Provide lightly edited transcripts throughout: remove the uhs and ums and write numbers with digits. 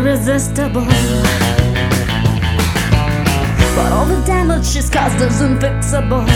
irresistible. But all the damage she's caused is unfixable.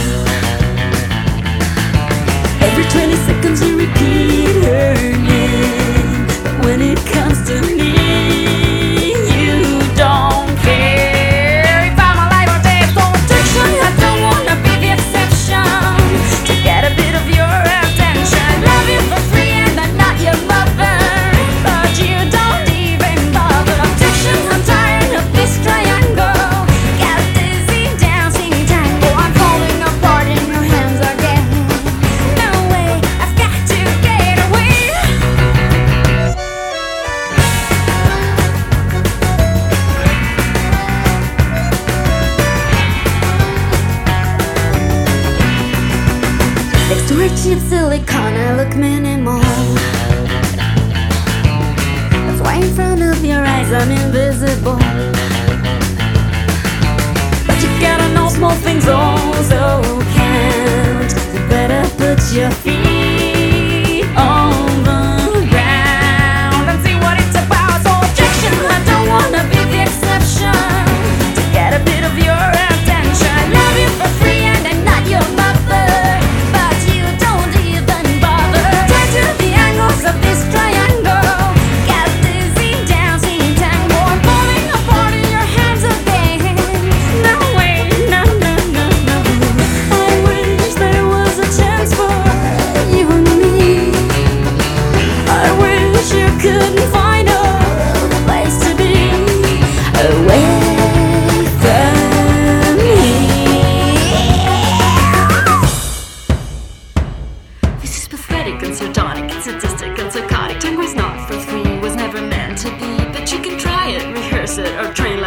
Every 20 seconds you repeat her name, but when it comes to me, you don't care. If I'm alive or dead, for protection, I don't wanna be the exception. To get a bit of your attention, love you for free and I'm not your mother, but you don't even bother. Protection, I'm tired of this triangle. Got dizzy dancing tango. I'm falling apart in your hands again. No way, I've got to get away. Next to her cheap silicone, I look minimal. That's why in front of your eyes I'm invisible. But you gotta know small things also count. You better put your feet on the ground and see what it's about. So objection, I don't wanna be the exception. To get a bit of your attention, love you for free and I'm not your mother, but you don't even bother. Turn to the angles of this triangle. Got dizzy dancing tango. I'm falling apart in your hands again. No way, no, no, no, no. I wish there was a chance for you and me. I wish you couldn't find a place to be away from me. This is pathetic and sardonic, it's sadistic and psychotic. Tango's not for three, was never meant to be. But you can try it, rehearse it, or train